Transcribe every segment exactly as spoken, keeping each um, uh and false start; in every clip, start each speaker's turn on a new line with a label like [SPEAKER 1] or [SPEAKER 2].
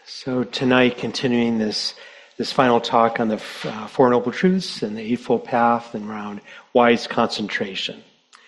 [SPEAKER 1] So tonight, continuing this this final talk on the uh, Four Noble Truths and the Eightfold Path and around wise concentration.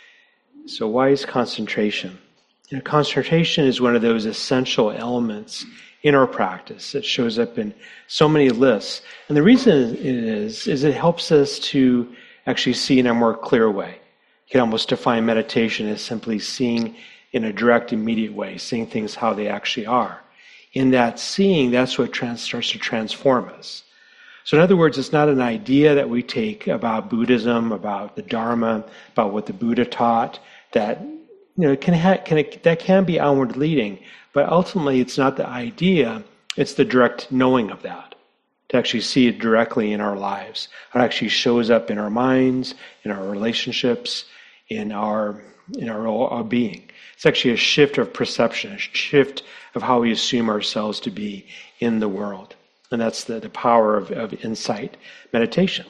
[SPEAKER 1] So wise concentration. You know, concentration is one of those essential elements in our practice. It shows up in so many lists. And the reason it is, is it helps us to actually see in a more clear way. You can almost define meditation as simply seeing in a direct, immediate way, seeing things how they actually are. In that seeing, that's what trans- starts to transform us. So in other words, it's not an idea that we take about Buddhism, about the Dharma, about what the Buddha taught, that you know it can ha- can it, that can be outward leading, but ultimately it's not the idea, it's the direct knowing of that, to actually see it directly in our lives. It actually shows up in our minds, in our relationships, in our in our, our being. It's actually a shift of perception, a shift of how we assume ourselves to be in the world. And that's the, the power of, of insight meditation.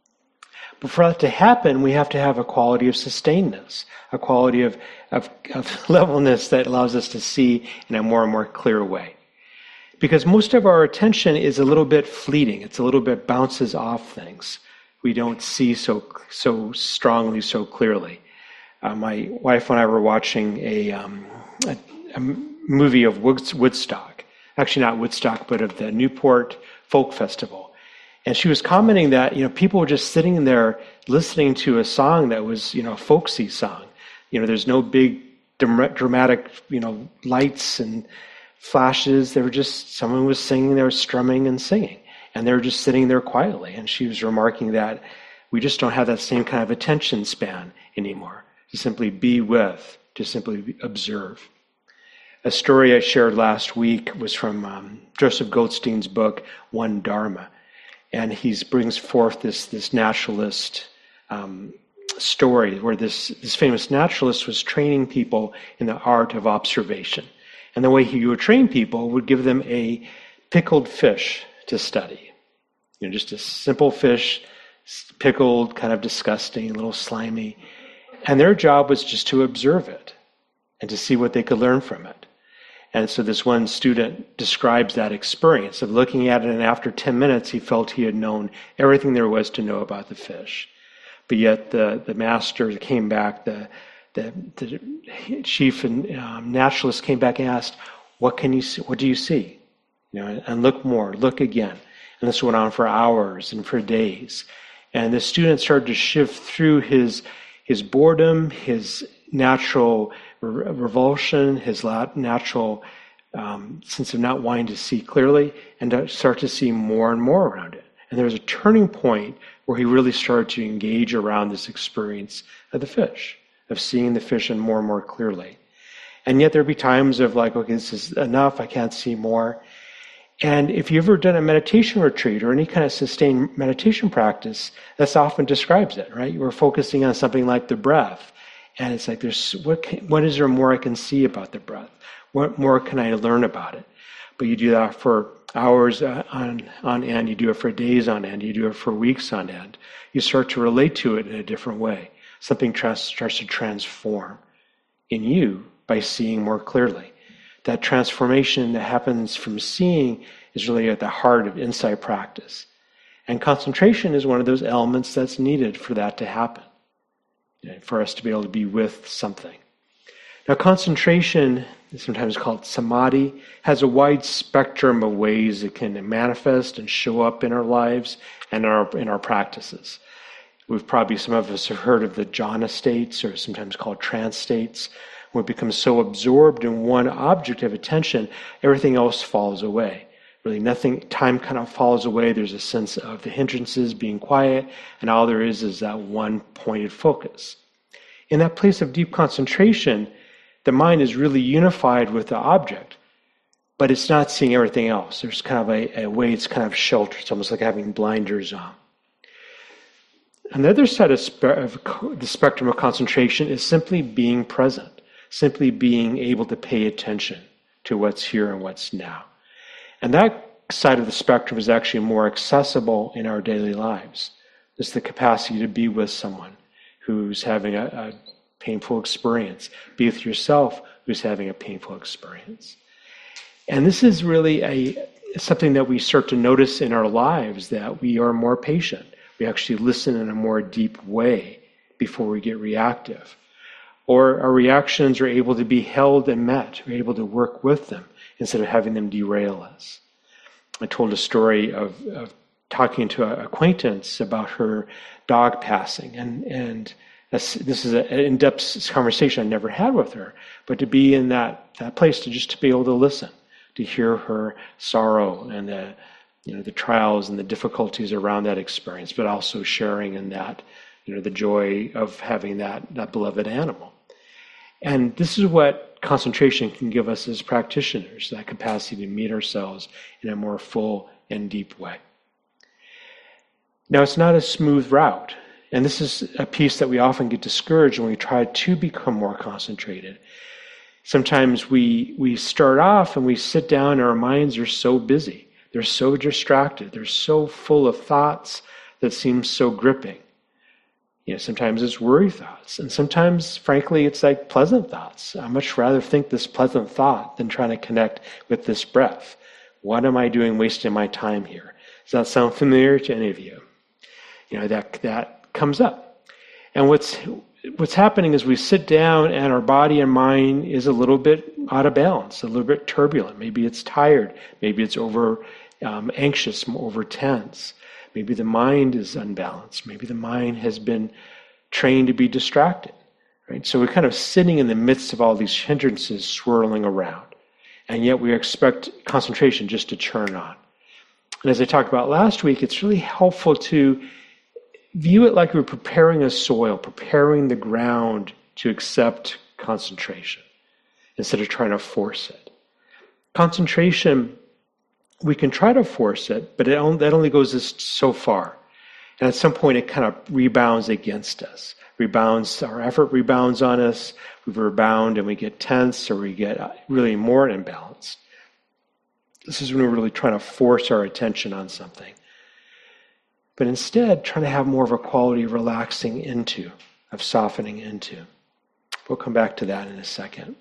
[SPEAKER 1] But for that to happen, we have to have a quality of sustainedness, a quality of, of, of levelness that allows us to see in a more and more clear way. Because most of our attention is a little bit fleeting. It's a little bit bounces off things. We don't see so so strongly, so clearly. Uh, my wife and I were watching a, um, a, a movie of Woodstock. Actually not Woodstock, but of the Newport Folk Festival. And she was commenting that, you know, people were just sitting there listening to a song that was, you know, a folksy song. You know, there's no big dramatic, you know, lights and flashes. They were just, someone was singing, they were strumming and singing. And they were just sitting there quietly. And she was remarking that we just don't have that same kind of attention span anymore. To simply be with, to simply observe. A story I shared last week was from um, Joseph Goldstein's book, One Dharma. And he brings forth this, this naturalist um, story where this, this famous naturalist was training people in the art of observation. And the way he would train people would give them a pickled fish to study. You know, just a simple fish, pickled, kind of disgusting, a little slimy. And their job was just to observe it and to see what they could learn from it. And so this one student describes that experience of looking at it, and after ten minutes he felt he had known everything there was to know about the fish. But yet the, the master came back, the, the, the chief and um, naturalist came back and asked, what can you see? What do you see? You know, and look more, look again. And this went on for hours and for days. And the student started to shift through his his boredom, his natural re- revulsion, his natural um, sense of not wanting to see clearly, and to start to see more and more around it. And there was a turning point where he really started to engage around this experience of the fish, of seeing the fish in more and more clearly. And yet there'd be times of like, okay, this is enough, I can't see more. And if you've ever done a meditation retreat or any kind of sustained meditation practice, that's often describes it, right? You're focusing on something like the breath. And it's like, there's what, can, what is there more I can see about the breath? What more can I learn about it? But you do that for hours on, on end. You do it for days on end. You do it for weeks on end. You start to relate to it in a different way. Something trans, starts to transform in you by seeing more clearly. That transformation that happens from seeing is really at the heart of insight practice. And concentration is one of those elements that's needed for that to happen, you know, for us to be able to be with something. Now, concentration is sometimes called samadhi, has a wide spectrum of ways it can manifest and show up in our lives and in our, in our practices. We've probably, some of us have heard of the jhana states, or sometimes called trance states, where we become so absorbed in one object of attention, everything else falls away. Really nothing, time kind of falls away. There's a sense of the hindrances being quiet, and all there is is that one pointed focus. In that place of deep concentration, the mind is really unified with the object, but it's not seeing everything else. There's kind of a, a way it's kind of sheltered. It's almost like having blinders on. Another side of, spe- of the spectrum of concentration is simply being present. Simply being able to pay attention to what's here and what's now. And that side of the spectrum is actually more accessible in our daily lives. It's the capacity to be with someone who's having a, a painful experience. Be with yourself who's having a painful experience. And this is really a it's something that we start to notice in our lives, that we are more patient. We actually listen in a more deep way before we get reactive. Or our reactions are able to be held and met. We're able to work with them instead of having them derail us. I told a story of, of talking to an acquaintance about her dog passing. And, and this, this is an in-depth conversation I never had with her. But to be in that, that place, to just to be able to listen, to hear her sorrow and the, you know, the trials and the difficulties around that experience, but also sharing in that, you know, the joy of having that, that beloved animal. And this is what concentration can give us as practitioners, that capacity to meet ourselves in a more full and deep way. Now, it's not a smooth route. And this is a piece that we often get discouraged when we try to become more concentrated. Sometimes we we start off and we sit down and our minds are so busy. They're so distracted. They're so full of thoughts that seem so gripping. You know, sometimes it's worry thoughts. And sometimes, frankly, it's like pleasant thoughts. I much rather think this pleasant thought than trying to connect with this breath. What am I doing wasting my time here? Does that sound familiar to any of you? You know, that that comes up. And what's what's happening is we sit down and our body and mind is a little bit out of balance, a little bit turbulent. Maybe it's tired. Maybe it's over um, anxious, over tense. Maybe the mind is unbalanced. Maybe the mind has been trained to be distracted, right? So we're kind of sitting in the midst of all these hindrances swirling around. And yet we expect concentration just to turn on. And as I talked about last week, it's really helpful to view it like we're preparing a soil, preparing the ground to accept concentration instead of trying to force it. Concentration, we can try to force it, but it only, that only goes this so far. And at some point, it kind of rebounds against us. Rebounds, our effort rebounds on us. We rebound and we get tense, or we get really more imbalanced. This is when we're really trying to force our attention on something. But instead, trying to have more of a quality of relaxing into, of softening into. We'll come back to that in a second.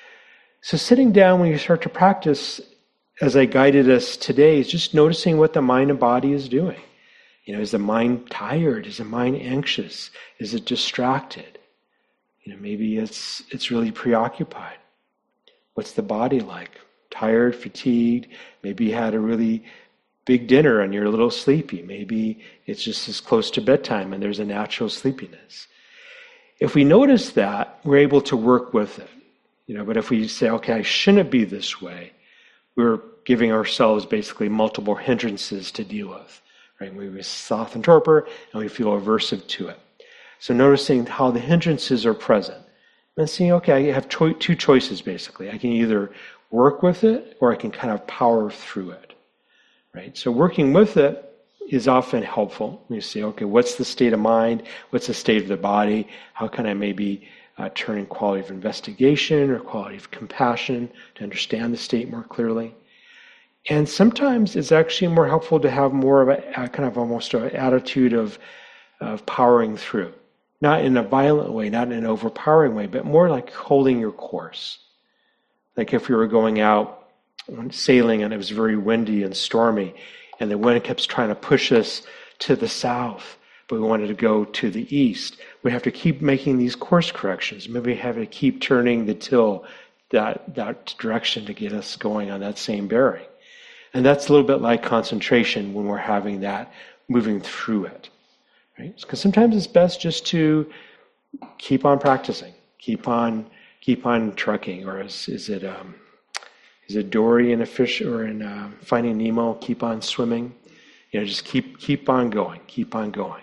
[SPEAKER 1] So sitting down when you start to practice, as I guided us today, is just noticing what the mind and body is doing. You know, is the mind tired? Is the mind anxious? Is it distracted? You know, maybe it's it's really preoccupied. What's the body like? Tired, fatigued? Maybe you had a really big dinner and you're a little sleepy. Maybe it's just as close to bedtime and there's a natural sleepiness. If we notice that, we're able to work with it. You know, but if we say, okay, I shouldn't be this way, we're giving ourselves basically multiple hindrances to deal with. Right? We soft and torpor, and we feel aversive to it. So noticing how the hindrances are present. And seeing, okay, I have cho- two choices basically. I can either work with it, or I can kind of power through it. Right? So working with it is often helpful. You say, okay, what's the state of mind? What's the state of the body? How can I maybe uh, turn in quality of investigation or quality of compassion to understand the state more clearly? And sometimes it's actually more helpful to have more of a, a kind of almost an attitude of, of powering through. Not in a violent way, not in an overpowering way, but more like holding your course. Like if we were going out sailing and it was very windy and stormy, and the wind kept trying to push us to the south, but we wanted to go to the east. We have to keep making these course corrections. Maybe we have to keep turning the till that, that direction to get us going on that same bearing. And that's a little bit like concentration when we're having that, moving through it. Right? Because sometimes it's best just to keep on practicing, keep on keep on trucking, or is, is it um, is it Dory in a fish, or in uh, Finding Nemo, keep on swimming? You know, just keep keep on going, keep on going.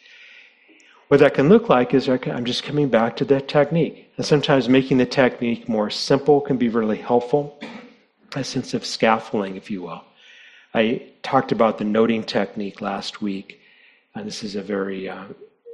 [SPEAKER 1] What that can look like is I'm just coming back to that technique. And sometimes making the technique more simple can be really helpful. A sense of scaffolding, if you will. I talked about the noting technique last week, and this is a very uh,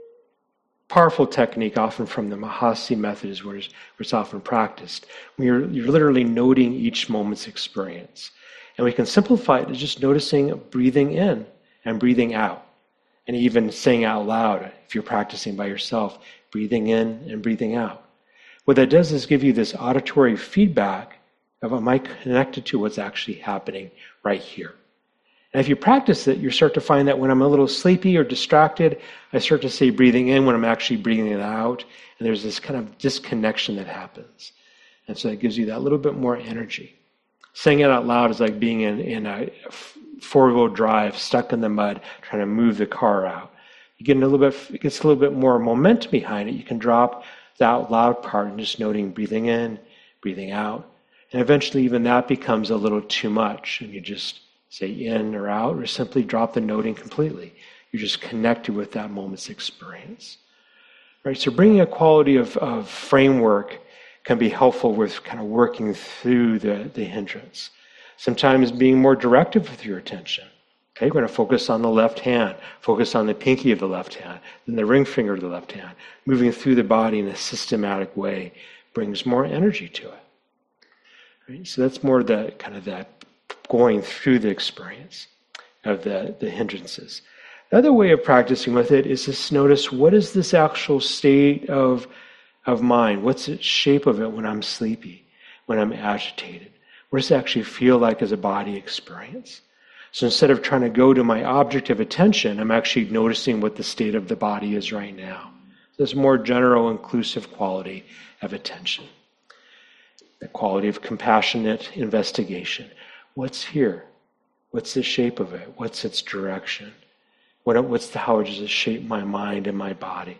[SPEAKER 1] powerful technique, often from the Mahasi method, where it's, where it's often practiced. When you're, you're literally noting each moment's experience. And we can simplify it to just noticing breathing in and breathing out, and even saying out loud, if you're practicing by yourself, breathing in and breathing out. What that does is give you this auditory feedback Of am I connected to what's actually happening right here? And if you practice it, you start to find that when I'm a little sleepy or distracted, I start to say breathing in when I'm actually breathing it out. And there's this kind of disconnection that happens. And so it gives you that little bit more energy. Saying it out loud is like being in, in a four-wheel drive, stuck in the mud, trying to move the car out. You get a little bit, it gets a little bit more momentum behind it. You can drop the out loud part and just noting breathing in, breathing out. And eventually even that becomes a little too much. And you just say in or out, or simply drop the noting completely. You're just connected with that moment's experience. Right? So bringing a quality of, of framework can be helpful with kind of working through the, the hindrance. Sometimes being more directive with your attention. Okay, we're going to focus on the left hand, focus on the pinky of the left hand, then the ring finger of the left hand. Moving through the body in a systematic way brings more energy to it. Right? So that's more the kind of that going through the experience of the, the hindrances. The other way of practicing with it is just notice, what is this actual state of, of mind? What's the shape of it when I'm sleepy, when I'm agitated? What does it actually feel like as a body experience? So instead of trying to go to my object of attention, I'm actually noticing what the state of the body is right now. This more general, inclusive quality of attention. The quality of compassionate investigation. What's here? What's the shape of it? What's its direction? What, what's the, how does it shape my mind and my body?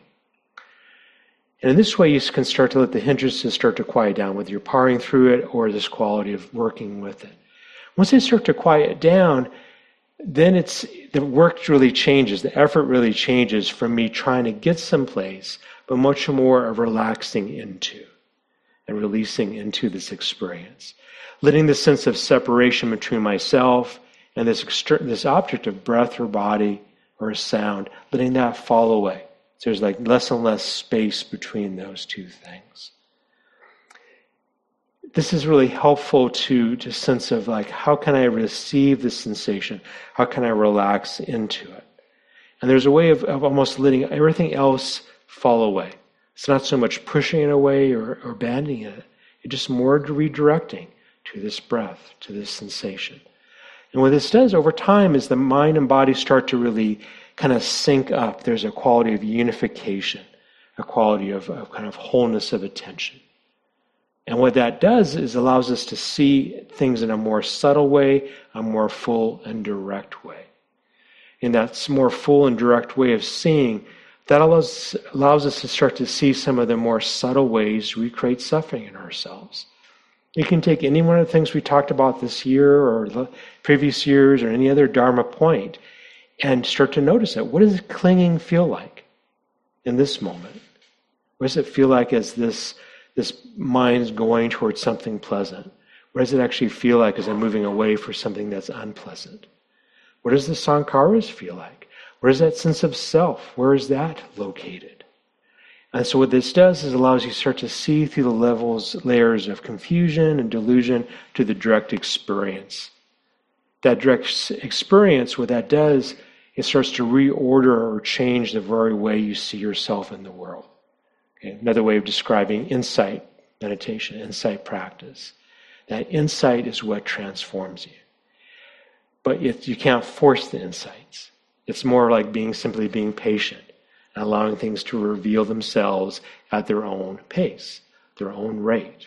[SPEAKER 1] And in this way, you can start to let the hindrances start to quiet down, whether you're powering through it or this quality of working with it. Once they start to quiet down, then it's the work really changes. The effort really changes from me trying to get someplace, but much more of relaxing into and releasing into this experience. Letting the sense of separation between myself and this, exter- this object of breath or body or sound, letting that fall away. So there's like less and less space between those two things. This is really helpful to to sense of like, how can I receive this sensation? How can I relax into it? And there's a way of, of almost letting everything else fall away. It's not so much pushing it away or, or abandoning it. It's just more redirecting to this breath, to this sensation. And what this does over time is the mind and body start to really kind of sync up. There's a quality of unification, a quality of, of kind of wholeness of attention. And what that does is allows us to see things in a more subtle way, a more full and direct way. In that more full and direct way of seeing, that allows, allows us to start to see some of the more subtle ways we create suffering in ourselves. You can take any one of the things we talked about this year or the previous years or any other Dharma point and start to notice it. What does clinging feel like in this moment? What does it feel like as this This mind's going towards something pleasant? What does it actually feel like as I'm moving away for something that's unpleasant? What does the sankharas feel like? Where is that sense of self? Where is that located? And so what this does is allows you to start to see through the levels, layers of confusion and delusion to the direct experience. That direct experience, what that does, it starts to reorder or change the very way you see yourself in the world. Okay, another way of describing insight meditation, insight practice. That insight is what transforms you. But it, you can't force the insights. It's more like being simply being patient and allowing things to reveal themselves at their own pace, their own rate.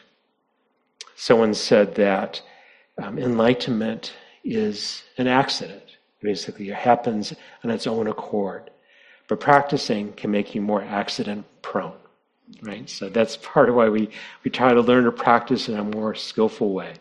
[SPEAKER 1] Someone said that um, enlightenment is an accident. Basically, it happens on its own accord. But practicing can make you more accident prone. Right? So that's part of why we, we try to learn to practice in a more skillful way.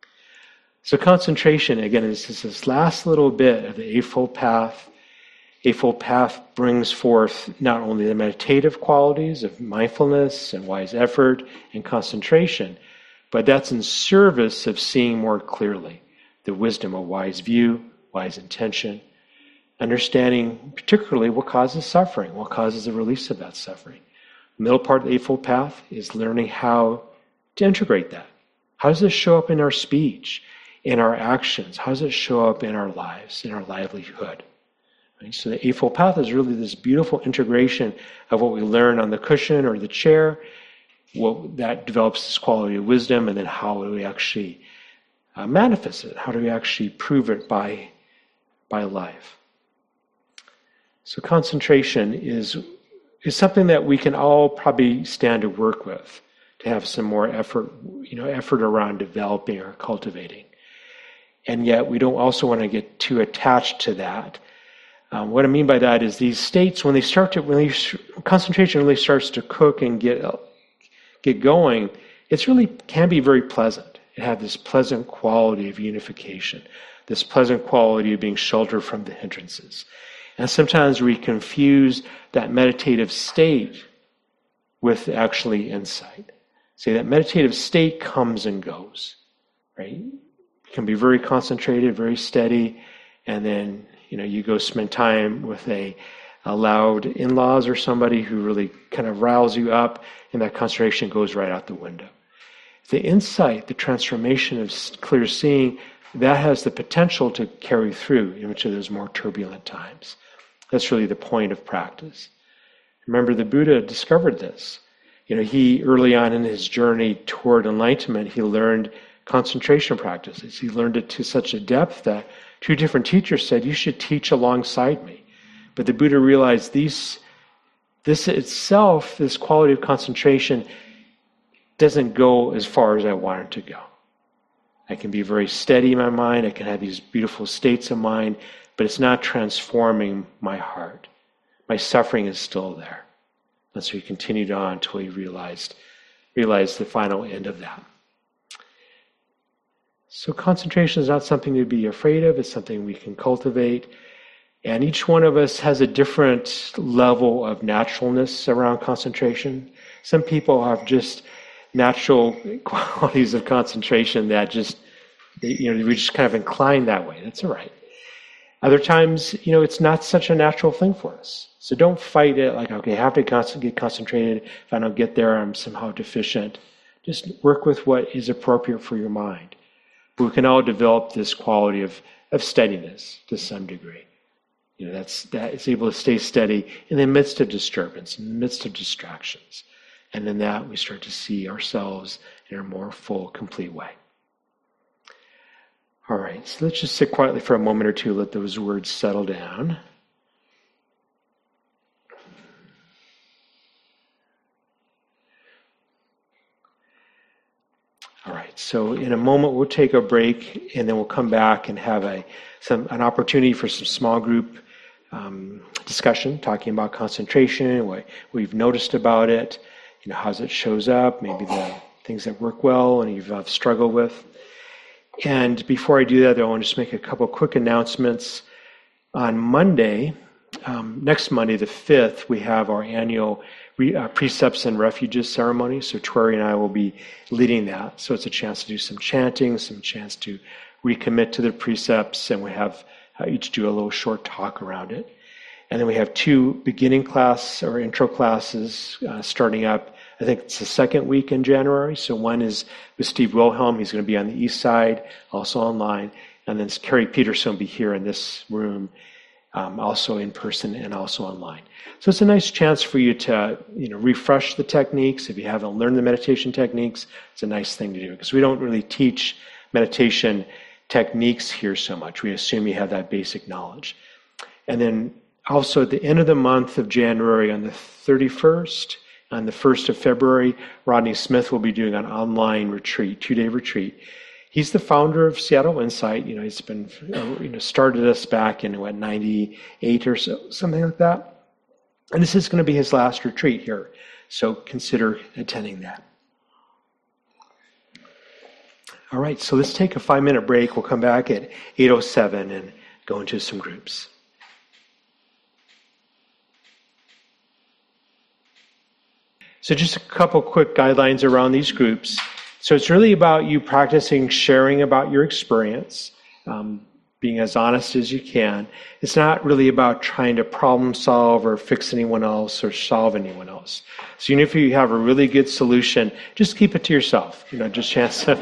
[SPEAKER 1] So concentration, again, is just this last little bit of the Eightfold Path. Eightfold Path brings forth not only the meditative qualities of mindfulness and wise effort and concentration, but that's in service of seeing more clearly the wisdom of wise view, wise intention, understanding particularly what causes suffering, what causes the release of that suffering. The middle part of the Eightfold Path is learning how to integrate that. How does this show up in our speech, in our actions? How does it show up in our lives, in our livelihood? Right? So the Eightfold Path is really this beautiful integration of what we learn on the cushion or the chair what that develops this quality of wisdom, and then how do we actually uh, manifest it? How do we actually prove it by, by life? So concentration is, is something that we can all probably stand to work with, to have some more effort, you know, effort around developing or cultivating. And yet we don't also want to get too attached to that. Um, what I mean by that is these states, when they start to, when they, concentration really starts to cook and get get going, it's really can be very pleasant. It has this pleasant quality of unification, this pleasant quality of being sheltered from the hindrances. And sometimes we confuse that meditative state with actually insight. See, that meditative state comes and goes, right? It can be very concentrated, very steady, and then, you know, you go spend time with a, a loud in-laws or somebody who really kind of riles you up, and that concentration goes right out the window. The insight, the transformation of clear seeing, that has the potential to carry through into those more turbulent times. That's really the point of practice. Remember, the Buddha discovered this. You know, he, early on in his journey toward enlightenment, he learned concentration practices. He learned it to such a depth that two different teachers said, you should teach alongside me. But the Buddha realized these, this itself, this quality of concentration, doesn't go as far as I want it to go. I can be very steady in my mind, I can have these beautiful states of mind, but it's not transforming my heart. My suffering is still there. And so he continued on until he realized, realized the final end of that. So concentration is not something to be afraid of, it's something we can cultivate. And each one of us has a different level of naturalness around concentration. Some people have just natural qualities of concentration that just, you know, we just kind of incline that way. That's all right. Other times, you know, it's not such a natural thing for us. So don't fight it like, okay, I have to get concentrated. If I don't get there, I'm somehow deficient. Just work with what is appropriate for your mind. But we can all develop this quality of, of steadiness to some degree. You know, that's that is able to stay steady in the midst of disturbance, in the midst of distractions. And in that, we start to see ourselves in a more full, complete way. All right, so let's just sit quietly for a moment or two, let those words settle down. All right, so in a moment we'll take a break, and then we'll come back and have a some an opportunity for some small group um, discussion, talking about concentration, what we've noticed about it, you know, how it shows up, maybe the things that work well and you've uh, struggled with. And before I do that, I want to just make a couple quick announcements. On Monday, um, next Monday, the fifth, we have our annual re, uh, Precepts and Refuges ceremony. So Tweri and I will be leading that. So it's a chance to do some chanting, some chance to recommit to the precepts, and we have uh, each do a little short talk around it. And then we have two beginning class or intro classes uh, starting up. I think it's the second week in January. So one is with Steve Wilhelm. He's going to be on the east side, also online. And then Carrie Peterson will be here in this room, um, also in person and also online. So it's a nice chance for you to, you know, refresh the techniques. If you haven't learned the meditation techniques, it's a nice thing to do, because we don't really teach meditation techniques here so much. We assume you have that basic knowledge. And then also at the end of the month of January, on the thirty-first, on the first of February, Rodney Smith will be doing an online retreat, two-day retreat. He's the founder of Seattle Insight. You know, he's been, you know, started us back in, what, ninety-eight or so, something like that. And this is going to be his last retreat here. So consider attending that. All right, so let's take a five-minute break. We'll come back at eight oh seven and go into some groups. So just a couple quick guidelines around these groups. So it's really about you practicing sharing about your experience, um, being as honest as you can. It's not really about trying to problem solve or fix anyone else or solve anyone else. So even if you have a really good solution, just keep it to yourself. You know, just chance to...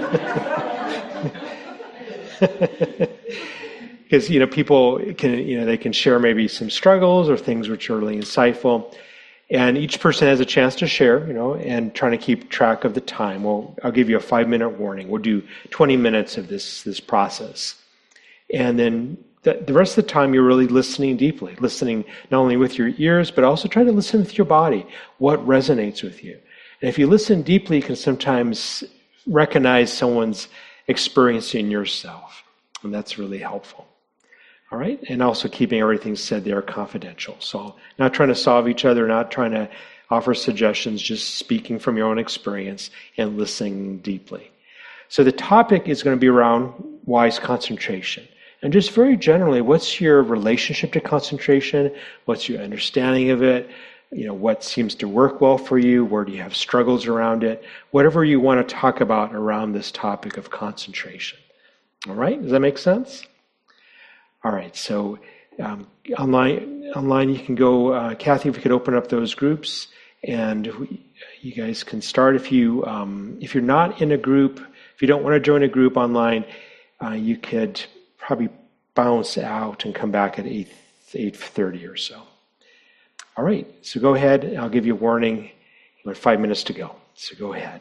[SPEAKER 1] Because, you know, people can, you know, they can share maybe some struggles or things which are really insightful. And each person has a chance to share, you know, and trying to keep track of the time. Well, I'll give you a five-minute warning. We'll do twenty minutes of this this process. And then the, the rest of the time, you're really listening deeply, listening not only with your ears, but also try to listen with your body, what resonates with you. And if you listen deeply, you can sometimes recognize someone's experiencing yourself. And that's really helpful. All right? And also keeping everything said there confidential. So not trying to solve each other, not trying to offer suggestions, just speaking from your own experience and listening deeply. So the topic is going to be around wise concentration. And just very generally, what's your relationship to concentration? What's your understanding of it? You know, what seems to work well for you? Where do you have struggles around it? Whatever you want to talk about around this topic of concentration. All right? Does that make sense? All right. So um, online, online you can go, uh, Kathy, if we could open up those groups, and we, you guys can start. If you um, if you're not in a group, if you don't want to join a group online, uh, you could probably bounce out and come back at eight eight thirty or so. All right, so go ahead. I'll give you a warning. You have five minutes to go. So go ahead.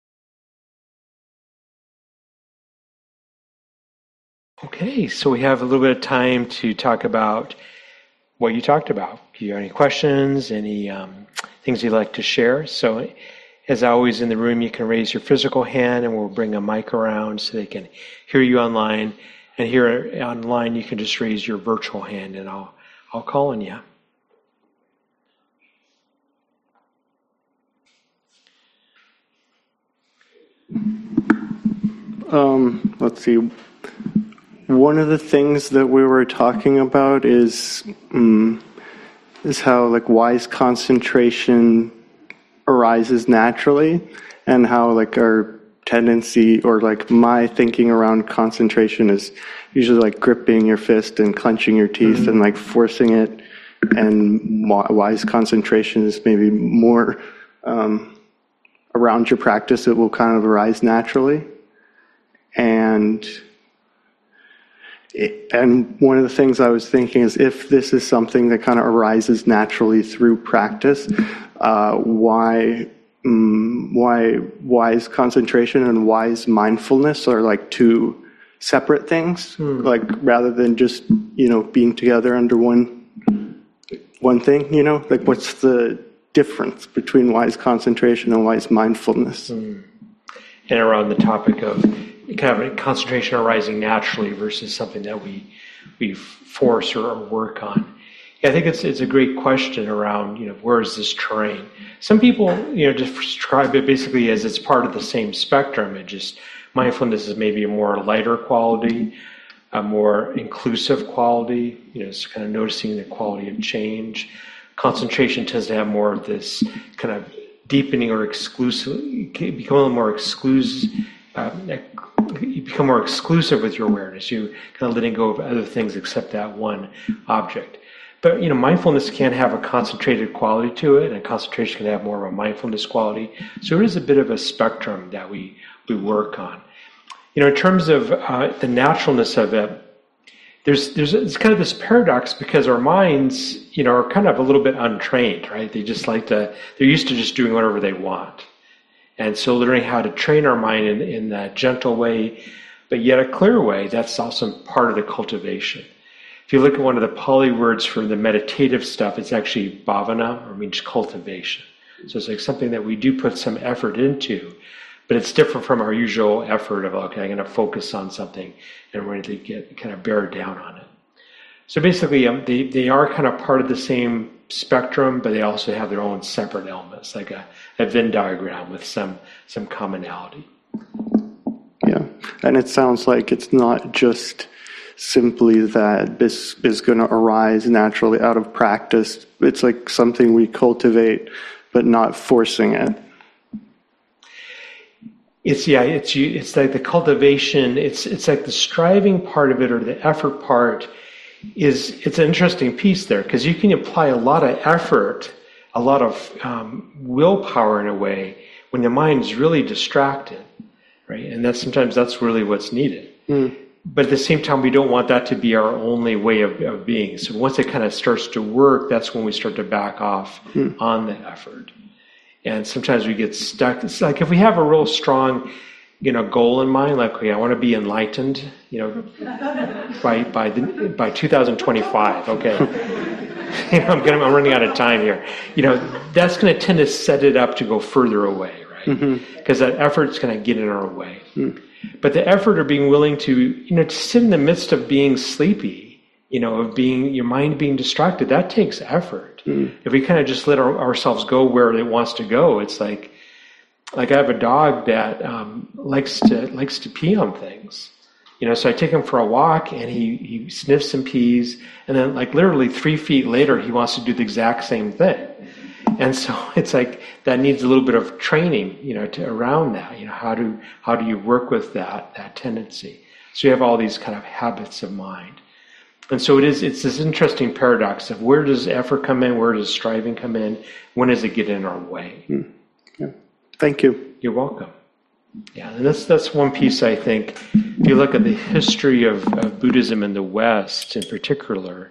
[SPEAKER 1] Okay, so we have a little bit of time to talk about what you talked about. Do you have any questions, any um, things you'd like to share? So as always in the room, you can raise your physical hand and we'll bring a mic around so they can hear you online. And here online, you can just raise your virtual hand and I'll I'll call on you.
[SPEAKER 2] Um, let's see. One of the things that we were talking about is um, is how like wise concentration arises naturally, and how like our tendency or like my thinking around concentration is usually like gripping your fist and clenching your teeth mm-hmm. and like forcing it, and wise concentration is maybe more um, around your practice. It will kind of arise naturally. And it, and one of the things I was thinking is if this is something that kind of arises naturally through practice, uh, why um, why wise concentration and wise mindfulness are like two separate things, hmm. like rather than just, you know, being together under one one thing, you know, like what's the difference between wise concentration and wise mindfulness?
[SPEAKER 1] Hmm. And around the topic of kind of a concentration arising naturally versus something that we we force or work on. Yeah, I think it's it's a great question around, you know, where is this terrain? Some people, you know, describe it basically as it's part of the same spectrum. It just mindfulness is maybe a more lighter quality, a more inclusive quality. You know, it's kind of noticing the quality of change. Concentration tends to have more of this kind of deepening or exclusive, become a little more exclusive. Uh, you become more exclusive with your awareness. You kind of letting go of other things except that one object. But, you know, mindfulness can have a concentrated quality to it, and concentration can have more of a mindfulness quality. So it is a bit of a spectrum that we, we work on. You know, in terms of uh, the naturalness of it, there's there's it's kind of this paradox because our minds, you know, are kind of a little bit untrained, right? They just like to, they're used to just doing whatever they want. And so learning how to train our mind in, in that gentle way, but yet a clear way, that's also part of the cultivation. If you look at one of the Pali words for the meditative stuff, it's actually bhavana, or means cultivation. So it's like something that we do put some effort into, but it's different from our usual effort of, okay, I'm going to focus on something and really get kind of bear down on it. So basically, um, they, they are kind of part of the same spectrum, but they also have their own separate elements, like a, a Venn diagram with some some commonality.
[SPEAKER 2] Yeah, and it sounds like it's not just simply that this is going to arise naturally out of practice. It's like something we cultivate, but not forcing it.
[SPEAKER 1] It's yeah, it's it's like the cultivation. It's it's like the striving part of it, or the effort part. Is it's an interesting piece there, because you can apply a lot of effort, a lot of um, willpower in a way when the mind is really distracted, right? And that's sometimes that's really what's needed. Mm. but at the same time, we don't want that to be our only way of, of being. So once it kind of starts to work, that's when we start to back off hmm. on the effort. And sometimes we get stuck. It's like if we have a real strong, you know, goal in mind, like, okay, I want to be enlightened, you know, by by the, by two thousand twenty-five. Okay, you know, I'm gonna, I'm running out of time here. You know, that's going to tend to set it up to go further away, right? Because mm-hmm. that effort's going to get in our way. Mm. But the effort of being willing to, you know, to sit in the midst of being sleepy, you know, of being your mind being distracted, that takes effort. Mm. If we kind of just let our, ourselves go where it wants to go, it's like. Like I have a dog that um, likes to likes to pee on things, you know. So I take him for a walk, and he, he sniffs and pees, and then like literally three feet later, he wants to do the exact same thing. And so it's like that needs a little bit of training, you know, to around that. You know, how do how do you work with that that tendency? So you have all these kind of habits of mind, and so it is. It's this interesting paradox of where does effort come in, where does striving come in, when does it get in our way?
[SPEAKER 2] Mm. Yeah. Thank you.
[SPEAKER 1] You're welcome. Yeah, and that's that's one piece I think. If you look at the history of, of Buddhism in the West, in particular,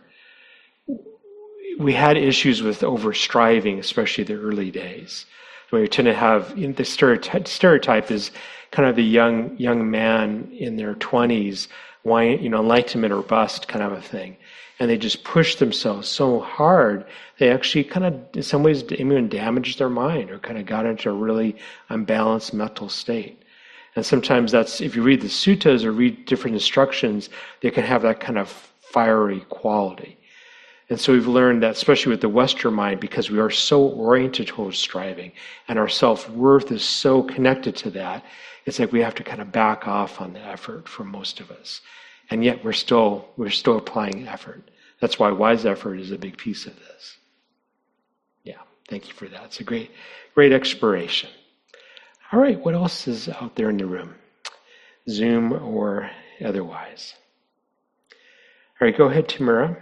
[SPEAKER 1] we had issues with over striving, especially the early days. Where you tend to have you know, the stereotype, stereotype is kind of the young young man in their twenties, you know, enlightenment or bust kind of a thing. And they just push themselves so hard, they actually kind of, in some ways, even damaged their mind or kind of got into a really unbalanced mental state. And sometimes that's, if you read the suttas or read different instructions, they can have that kind of fiery quality. And so we've learned that, especially with the Western mind, because we are so oriented towards striving and our self-worth is so connected to that, it's like we have to kind of back off on the effort for most of us. And yet we're still we're still applying effort. That's why wise effort is a big piece of this. Yeah, thank you for that. It's a great, great exploration. All right, what else is out there in the room? Zoom or otherwise. All right, go ahead, Tamara.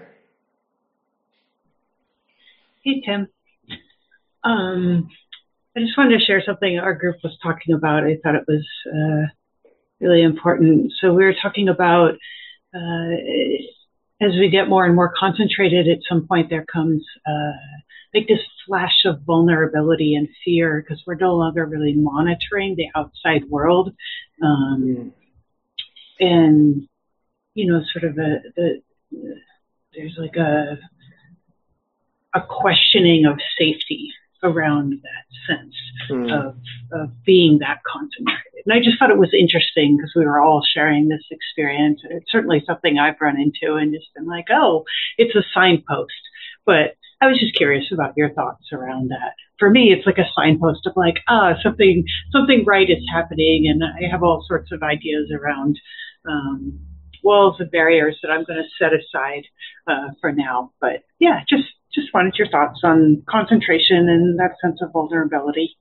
[SPEAKER 3] Hey, Tim. Um, I just wanted to share something our group was talking about. I thought it was uh, really important. So we were talking about uh, as we get more and more concentrated, at some point there comes uh, like this flash of vulnerability and fear because we're no longer really monitoring the outside world. Um, and, you know, sort of a, the, there's like a, a questioning of safety around that sense mm. of, of being that concentrated. And I just thought it was interesting because we were all sharing this experience. It's certainly something I've run into and just been like, oh, it's a signpost. But I was just curious about your thoughts around that. For me, it's like a signpost of like, ah, something, something right is happening. And I have all sorts of ideas around um, walls and barriers that I'm going to set aside uh, for now. But yeah, just Just wanted your thoughts on concentration and that sense of vulnerability.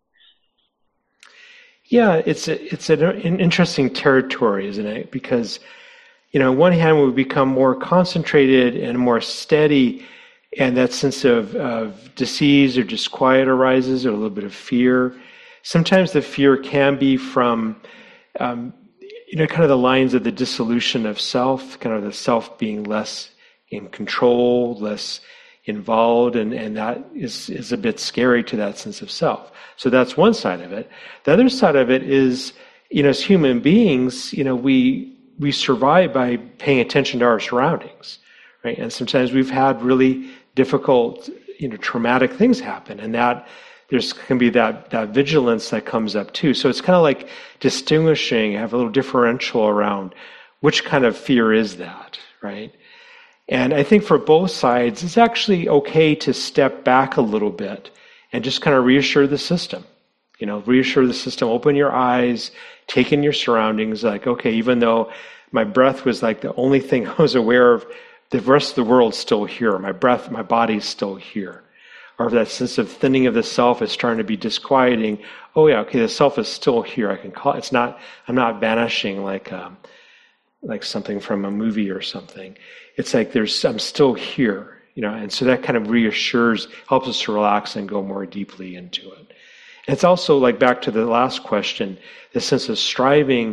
[SPEAKER 1] Yeah, it's a, it's an, an interesting territory, isn't it? Because, you know, on one hand, we become more concentrated and more steady, and that sense of, of disease or disquiet arises, or a little bit of fear. Sometimes the fear can be from, um, you know, kind of the lines of the dissolution of self, kind of the self being less in control, less involved, and, and that is, is a bit scary to that sense of self. So that's one side of it. The other side of it is, you know, as human beings, you know, we we survive by paying attention to our surroundings, right? And sometimes we've had really difficult, you know, traumatic things happen, and that there's can be that that vigilance that comes up too. So it's kind of like distinguishing, have a little differential around which kind of fear is that, right? And I think for both sides, it's actually okay to step back a little bit and just kind of reassure the system. You know, reassure the system, open your eyes, take in your surroundings, like, okay, even though my breath was like the only thing I was aware of, the rest of the world's still here. My breath, my body's still here. Or if that sense of thinning of the self is starting to be disquieting, oh yeah, okay, the self is still here. I can call it, it's not, I'm not vanishing like, um, like something from a movie or something. It's like there's, I'm still here, you know, and so that kind of reassures, helps us to relax and go more deeply into it. And it's also like back to the last question, the sense of striving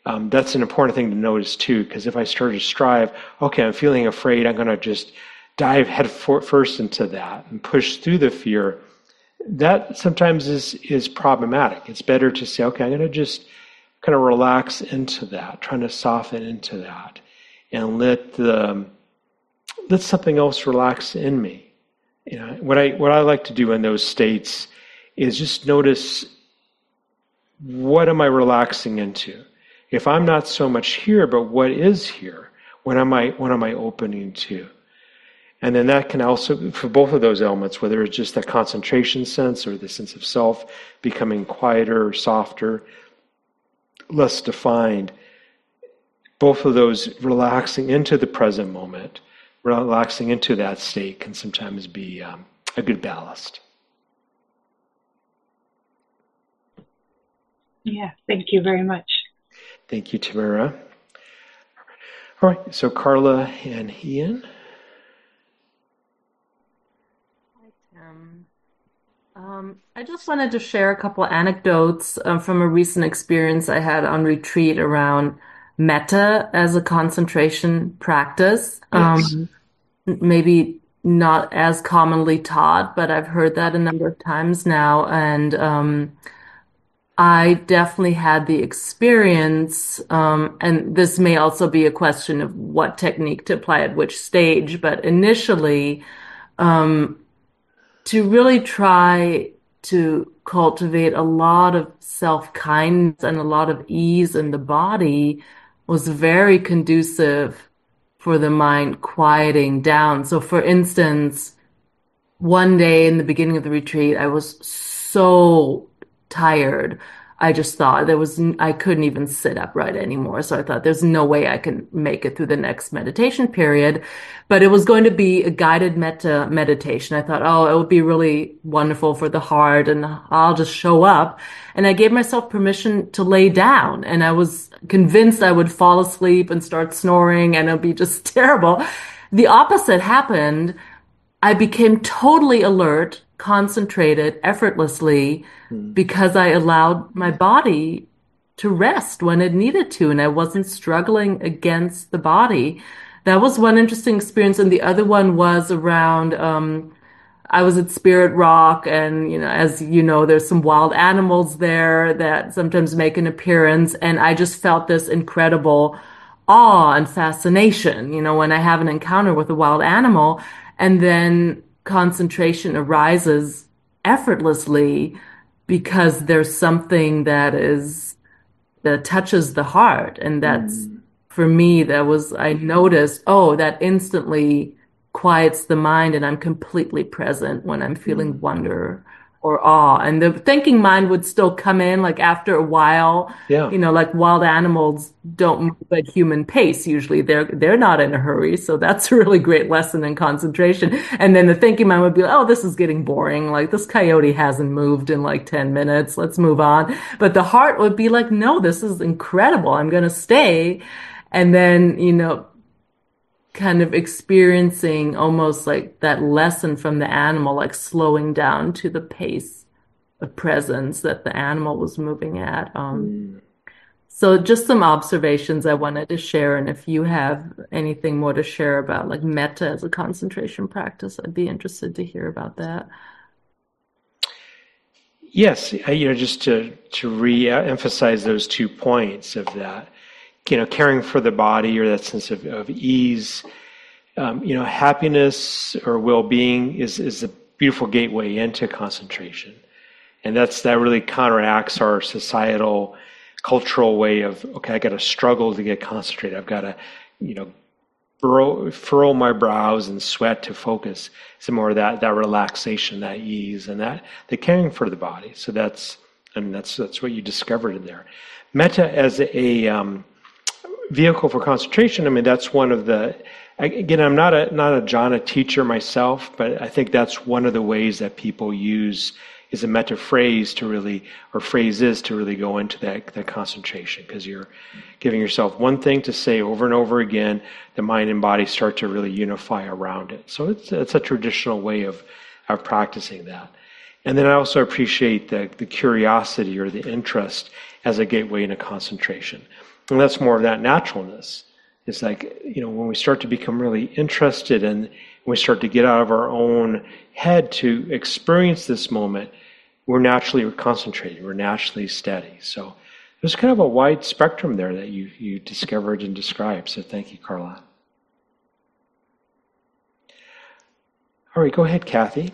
[SPEAKER 1] Um, that's an important thing to notice too, because if I start to strive, okay, I'm feeling afraid, I'm going to just dive head for, first into that and push through the fear. That sometimes is is problematic. It's better to say, okay, I'm going to just kind of relax into that, trying to soften into that, and let the let something else relax in me. You know, what I what I like to do in those states is just notice, what am I relaxing into? If I'm not so much here, but what is here? What am I what am I opening to? And then that can also, for both of those elements, whether it's just that concentration sense or the sense of self becoming quieter or softer, less defined, both of those relaxing into the present moment, relaxing into that state can sometimes be um, a good ballast.
[SPEAKER 3] Yeah, thank you very much.
[SPEAKER 1] Thank you, Tamara. All right, so Carla and Ian.
[SPEAKER 4] Hi, Tim. Um, I just wanted to share a couple anecdotes um, from a recent experience I had on retreat around metta as a concentration practice.
[SPEAKER 1] Yes.
[SPEAKER 4] Um, maybe not as commonly taught, but I've heard that a number of times now. And um, I definitely had the experience, um, and this may also be a question of what technique to apply at which stage, but initially, um, to really try to cultivate a lot of self-kindness and a lot of ease in the body was very conducive for the mind quieting down. So for instance, one day in the beginning of the retreat, I was so tired. I just thought there was, I couldn't even sit upright anymore. So I thought there's no way I can make it through the next meditation period, but it was going to be a guided metta meditation. I thought, oh, it would be really wonderful for the heart and I'll just show up. And I gave myself permission to lay down, and I was convinced I would fall asleep and start snoring and it would be just terrible. The opposite happened. I became totally alert, concentrated, effortlessly, mm. because I allowed my body to rest when it needed to, and I wasn't struggling against the body. That was one interesting experience. And the other one was around, um, I was at Spirit Rock, and, you know, as you know, there's some wild animals there that sometimes make an appearance. And I just felt this incredible awe and fascination, you know, when I have an encounter with a wild animal. And then concentration arises effortlessly because there's something that is, that touches the heart. And that's, mm. for me, that was, I noticed, oh, that instantly quiets the mind and I'm completely present when I'm feeling mm. wonder or awe. And the thinking mind would still come in, like after a while. Yeah. You know, like wild animals don't move at human pace usually. They're they're not in a hurry. So that's a really great lesson in concentration. And then the thinking mind would be like, oh, this is getting boring. Like this coyote hasn't moved in like ten minutes. Let's move on. But the heart would be like, no, this is incredible. I'm going to stay. And then, you know, kind of experiencing almost like that lesson from the animal, like slowing down to the pace of presence that the animal was moving at. Um, mm. So just some observations I wanted to share. And if you have anything more to share about like metta as a concentration practice, I'd be interested to hear about that.
[SPEAKER 1] Yes, you know, just to, to re-emphasize those two points of that, you know, caring for the body or that sense of, of ease, um, you know, happiness or well-being is, is a beautiful gateway into concentration. And that's, that really counteracts our societal, cultural way of, okay, I got to struggle to get concentrated. I've got to, you know, burrow, furrow my brows and sweat to focus. Some more of that, that relaxation, that ease, and that, the caring for the body. So that's, I mean, that's, that's what you discovered in there. Metta as a, um, vehicle for concentration, I mean, that's one of the, again, I'm not a not a jhana teacher myself, but I think that's one of the ways that people use is a metta phrase to really, or phrases to really go into that, that concentration, because you're giving yourself one thing to say over and over again, the mind and body start to really unify around it. So it's, it's a traditional way of, of practicing that. And then I also appreciate the, the curiosity or the interest as a gateway into concentration. And that's more of that naturalness. It's like, you know, when we start to become really interested and we start to get out of our own head to experience this moment, we're naturally concentrated, we're naturally steady. So there's kind of a wide spectrum there that you, you discovered and described. So thank you, Carla. All right, go ahead, Kathy.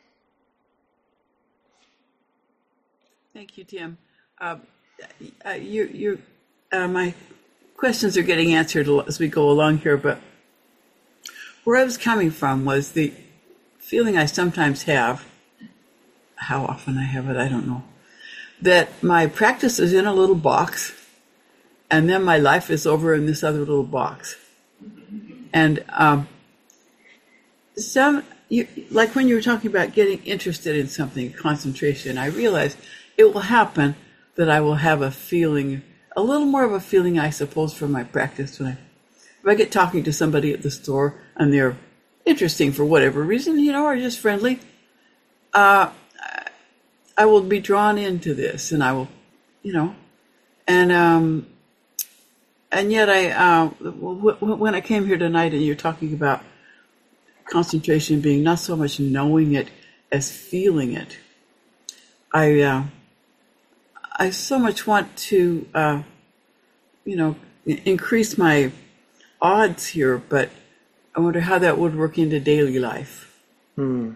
[SPEAKER 5] Thank you, Tim. Uh, uh, you, you, uh, my questions are getting answered as we go along here, but where I was coming from was the feeling I sometimes have, how often I have it, I don't know, that my practice is in a little box, and then my life is over in this other little box. And um, some, you, like when you were talking about getting interested in something, concentration, I realized it will happen that I will have a feeling, a little more of a feeling, I suppose, from my practice. When I, if I get talking to somebody at the store and they're interesting for whatever reason, you know, or just friendly, uh, I will be drawn into this, and I will, you know, and um, and yet I, uh, w- w- when I came here tonight, and you're talking about concentration being not so much knowing it as feeling it, I, uh, I so much want to, uh, you know, increase my odds here, but I wonder how that would work into daily life.
[SPEAKER 1] Hmm.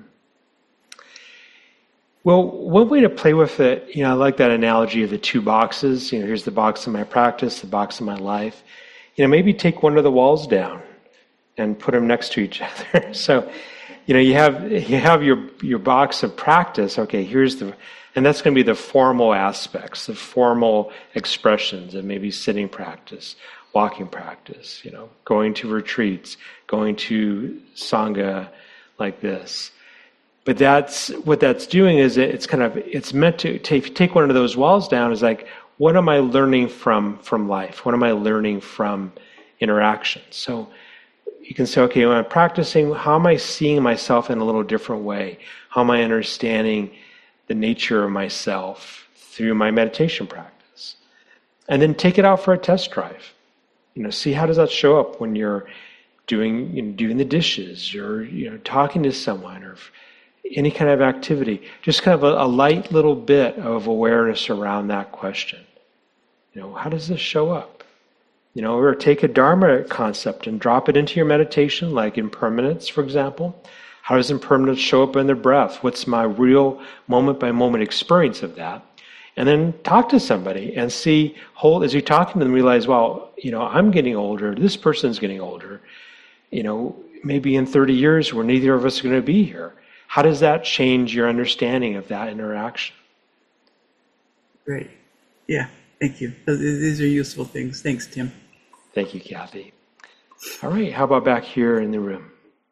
[SPEAKER 1] Well, one way to play with it, you know, I like that analogy of the two boxes. You know, here's the box of my practice, the box of my life. You know, maybe take one of the walls down and put them next to each other. So, you know, you have you have your your box of practice. Okay, here's the, and that's going to be the formal aspects, the formal expressions of maybe sitting practice, walking practice. You know, going to retreats, going to sangha like this. But that's what that's doing is it, it's kind of it's meant to take take one of those walls down. Is like, what am I learning from from life? What am I learning from interaction? So you can say, okay, when I'm practicing, how am I seeing myself in a little different way? How am I understanding the nature of myself through my meditation practice? And then take it out for a test drive. You know, see how does that show up when you're doing you know, doing the dishes, or you know, talking to someone, or any kind of activity, just kind of a, a light little bit of awareness around that question. You know, how does this show up? You know, or take a Dharma concept and drop it into your meditation, like impermanence, for example. How does impermanence show up in the breath? What's my real moment-by-moment experience of that? And then talk to somebody and see, hold, as you're talking to them, realize, well, you know, I'm getting older, this person's getting older. You know, maybe in thirty years where neither of us are going to be here. How does that change your understanding of that interaction?
[SPEAKER 5] Great. Yeah, thank you. These are useful things. Thanks, Tim.
[SPEAKER 1] Thank you, Kathy. All right, how about back here in the room?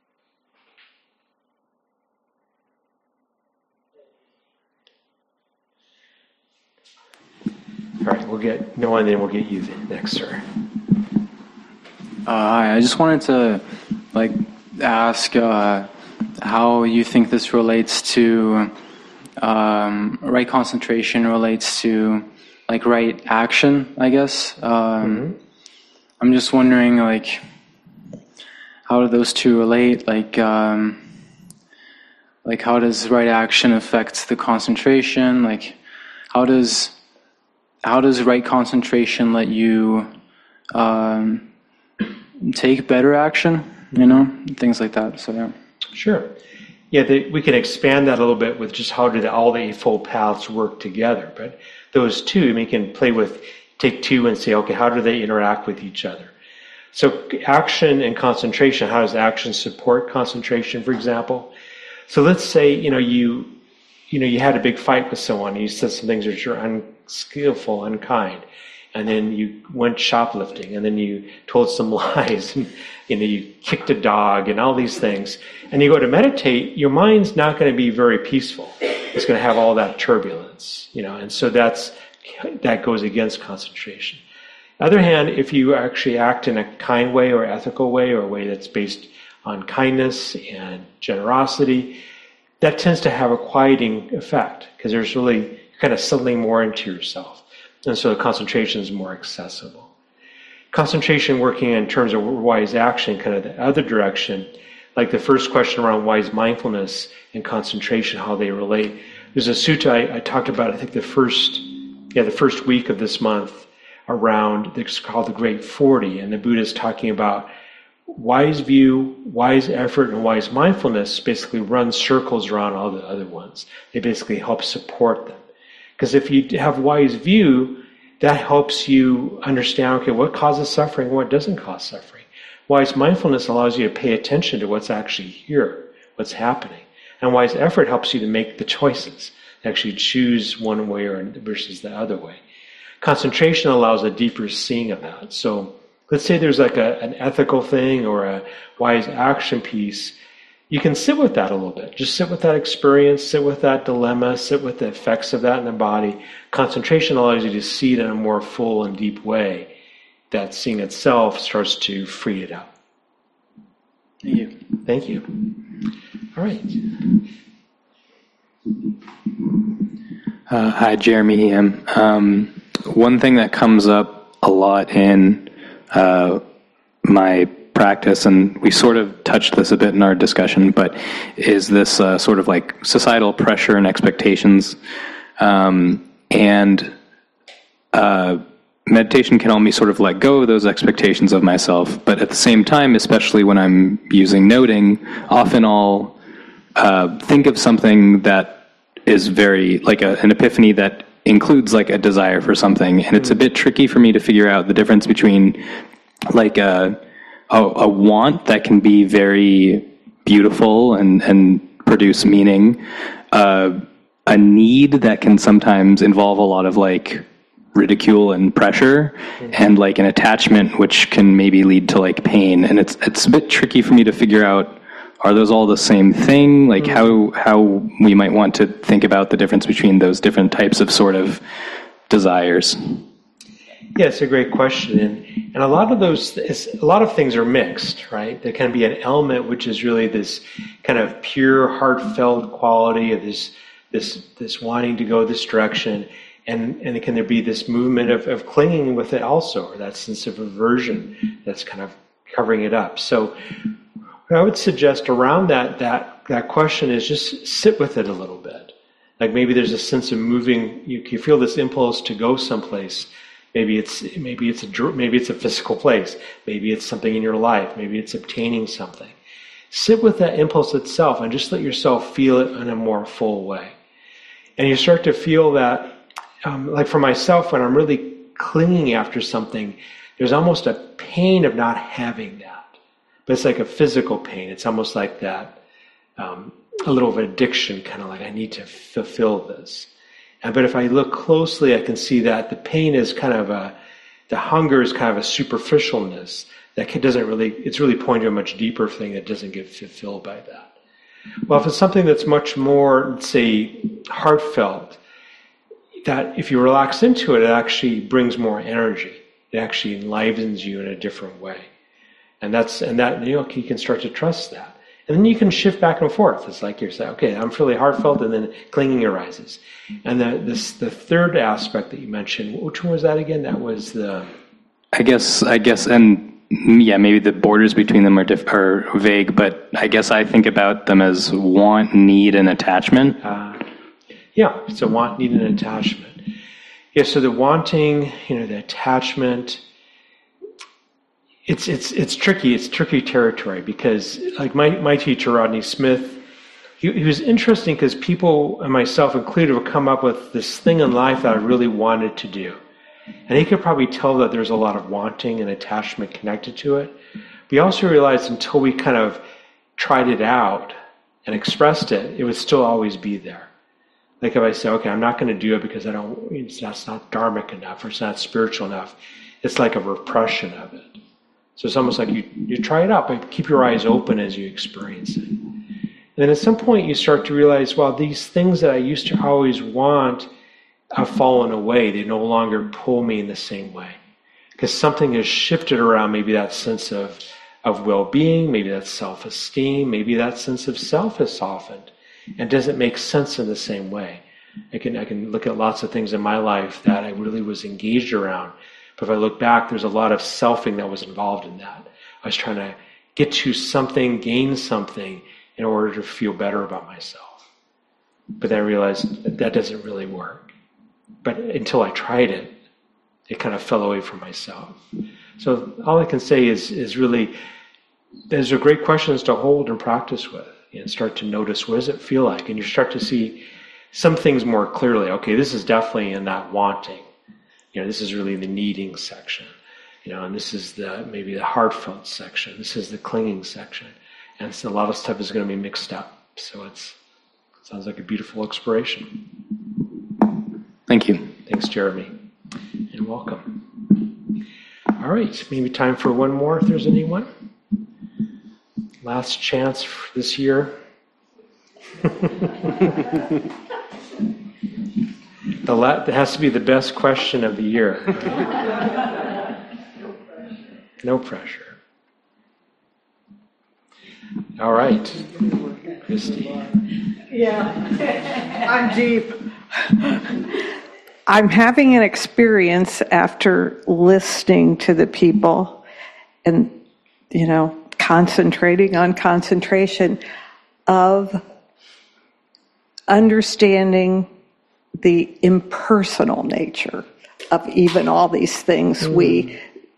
[SPEAKER 1] All right, we'll get Noah, and then we'll get you next, sir.
[SPEAKER 6] Uh, hi, I just wanted to, like, ask uh, how you think this relates to um, right concentration relates to like right action, I guess. Um, mm-hmm. I'm just wondering, like, how do those two relate? Like, um, like how does right action affect the concentration? Like, how does how does right concentration let you um, take better action? You know, things like that. So yeah.
[SPEAKER 1] Sure. Yeah, the, we can expand that a little bit with just how do the, all the Eightfold Paths work together. But those two, I mean, you can play with, take two and say, okay, how do they interact with each other? So action and concentration, how does action support concentration, for example? So let's say, you know, you, you know, you had a big fight with someone, and you said some things that are unskillful, unkind, and then you went shoplifting, and then you told some lies, and you know, you kicked a dog, and all these things. And you go to meditate, your mind's not going to be very peaceful. It's going to have all that turbulence, you know, and so that's that goes against concentration. On the other hand, if you actually act in a kind way or ethical way, or a way that's based on kindness and generosity, that tends to have a quieting effect, because there's really kind of settling more into yourself. And so the concentration is more accessible. Concentration working in terms of wise action, kind of the other direction, like the first question around wise mindfulness and concentration, how they relate. There's a sutta I, I talked about, I think the first, yeah, the first week of this month around, it's called the Great forty, and the Buddha is talking about wise view, wise effort, and wise mindfulness basically run circles around all the other ones. They basically help support them. Because if you have wise view, that helps you understand, okay, what causes suffering and what doesn't cause suffering. Wise mindfulness allows you to pay attention to what's actually here, what's happening. And wise effort helps you to make the choices, actually choose one way or versus the other way. Concentration allows a deeper seeing of that. So let's say there's like a, an ethical thing or a wise action piece. You can sit with that a little bit. Just sit with that experience, sit with that dilemma, sit with the effects of that in the body. Concentration allows you to see it in a more full and deep way. That seeing itself starts to free it up.
[SPEAKER 6] Thank you.
[SPEAKER 1] Thank you. All right.
[SPEAKER 7] Uh, hi, Jeremy. Um, um, one thing that comes up a lot in uh, my practice, and we sort of touched this a bit in our discussion, but is this uh, sort of like societal pressure and expectations. Um, and uh, meditation can help me sort of let go of those expectations of myself. But at the same time, especially when I'm using noting, often I'll uh, think of something that is very, like a, an epiphany that includes like a desire for something. And it's a bit tricky for me to figure out the difference between like a A, a want that can be very beautiful and, and produce meaning, uh, a need that can sometimes involve a lot of like ridicule and pressure, mm-hmm. and like an attachment which can maybe lead to like pain. And it's it's a bit tricky for me to figure out, are those all the same thing? Like mm-hmm. how how we might want to think about the difference between those different types of sort of desires.
[SPEAKER 1] Yeah, it's a great question, and and a lot of those, a lot of things are mixed, right? There can be an element which is really this kind of pure, heartfelt quality of this this this wanting to go this direction, and and can there be this movement of, of clinging with it also, or that sense of aversion that's kind of covering it up. So, what I would suggest around that that that question is just sit with it a little bit. Like maybe there's a sense of moving. You, you feel this impulse to go someplace. Maybe it's maybe it's a maybe it's a physical place. Maybe it's something in your life. Maybe it's obtaining something. Sit with that impulse itself and just let yourself feel it in a more full way. And you start to feel that, um, like for myself, when I'm really clinging after something, there's almost a pain of not having that. But it's like a physical pain. It's almost like that, um, a little of an addiction, kind of like I need to fulfill this. But if I look closely, I can see that the pain is kind of a, the hunger is kind of a superficialness that doesn't really, it's really pointing to a much deeper thing that doesn't get fulfilled by that. Well, if it's something that's much more, let's say, heartfelt, that if you relax into it, it actually brings more energy. It actually enlivens you in a different way. And that's, and that, you know, you can start to trust that. And then you can shift back and forth. It's like you're saying, okay, I'm really heartfelt, and then clinging arises. And the this the third aspect that you mentioned, which one was that again? That was the...
[SPEAKER 7] I guess, I guess, and yeah, maybe the borders between them are diff- are vague, but I guess I think about them as want, need, and attachment.
[SPEAKER 1] Uh, yeah, it's a want, need, and attachment. Yeah, so the wanting, you know, the attachment... It's it's it's tricky. It's tricky territory because, like my, my teacher Rodney Smith, he, he was interesting because people and myself included would come up with this thing in life that I really wanted to do, and he could probably tell that there's a lot of wanting and attachment connected to it. We also realized until we kind of tried it out and expressed it, it would still always be there. Like if I say, okay, I'm not going to do it because I don't, it's, that's not dharmic enough or it's not spiritual enough. It's like a repression of it. So it's almost like you, you try it out, but keep your eyes open as you experience it. And then at some point you start to realize, well, these things that I used to always want have fallen away. They no longer pull me in the same way. Because something has shifted around, maybe that sense of, of well-being, maybe that self-esteem, maybe that sense of self has softened and doesn't make sense in the same way. I can I can look at lots of things in my life that I really was engaged around, But if I look back, there's a lot of selfing that was involved in that. I was trying to get to something, gain something in order to feel better about myself. But then I realized that, that doesn't really work. But until I tried it, it kind of fell away from myself. So all I can say is, is really, those are great questions to hold and practice with. And start to notice, what does it feel like? And you start to see some things more clearly. Okay, this is definitely in that wanting. You know, this is really the needing section. You know, and this is the maybe the heartfelt section. This is the clinging section. And so a lot of stuff is going to be mixed up. So it's it sounds like a beautiful exploration.
[SPEAKER 7] Thank you.
[SPEAKER 1] Thanks, Jeremy. And welcome. All right, maybe time for one more if there's anyone. Last chance for this year. The la- that has to be the best question of the year. Right? No pressure. All right, Christy.
[SPEAKER 8] Yeah, I'm deep. I'm having an experience after listening to the people and, you know, concentrating on concentration of understanding the impersonal nature of even all these things mm. we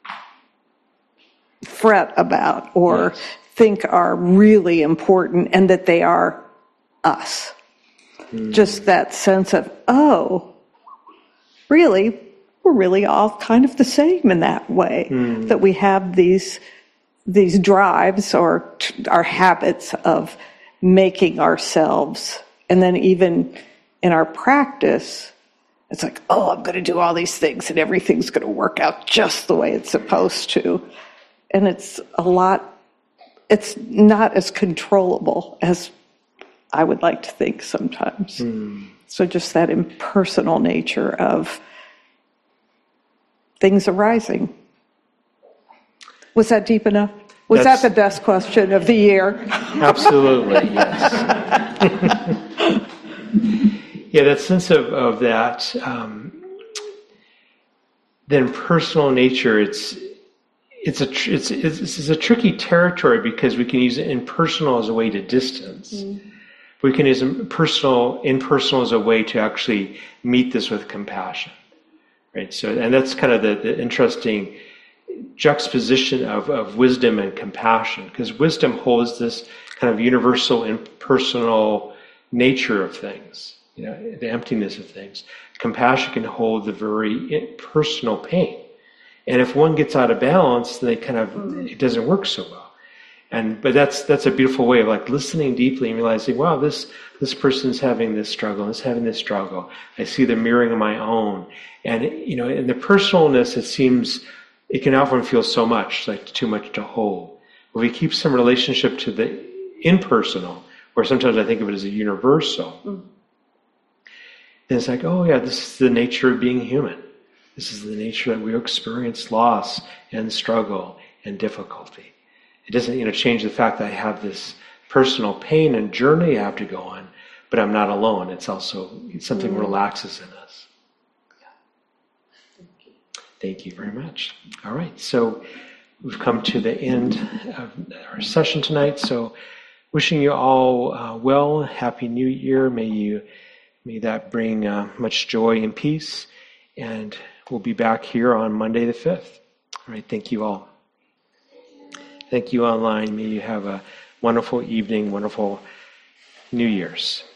[SPEAKER 8] fret about or yes. think are really important, and that they are us. Mm. Just that sense of, oh, really, we're really all kind of the same in that way, mm. that we have these these drives or t- our habits of making ourselves, and then even in our practice, it's like, oh, I'm going to do all these things and everything's going to work out just the way it's supposed to. And it's a lot, it's not as controllable as I would like to think sometimes. Mm. So just that impersonal nature of things arising. Was that deep enough? Was That's, that the best question of the year?
[SPEAKER 1] Absolutely, yes. Yeah, that sense of, of that, um, then personal nature, it's it's a it's, it's it's a tricky territory because we can use impersonal as a way to distance. Mm. We can use personal, impersonal as a way to actually meet this with compassion, right? So, and that's kind of the, the interesting juxtaposition of, of wisdom and compassion, because wisdom holds this kind of universal impersonal nature of things, you know, the emptiness of things. Compassion can hold the very personal pain. And if one gets out of balance, then they kind of, it doesn't work so well. And, but that's, that's a beautiful way of like listening deeply and realizing, wow, this, this person's having this struggle, is having this struggle. I see the mirroring of my own. And, you know, in the personalness, it seems, it can often feel so much, like too much to hold. If we keep some relationship to the impersonal, or sometimes I think of it as a universal, mm. then it's like, oh yeah, this is the nature of being human. This is the nature that we experience loss and struggle and difficulty. It doesn't, you know, change the fact that I have this personal pain and journey I have to go on, but I'm not alone. It's also it's something mm. relaxes in us. Thank you very much. All right, so we've come to the end of our session tonight. So, wishing you all uh, well, happy New Year. May you, may that bring uh, much joy and peace. And we'll be back here on Monday the fifth. All right, thank you all. Thank you online. May you have a wonderful evening, wonderful New Year's.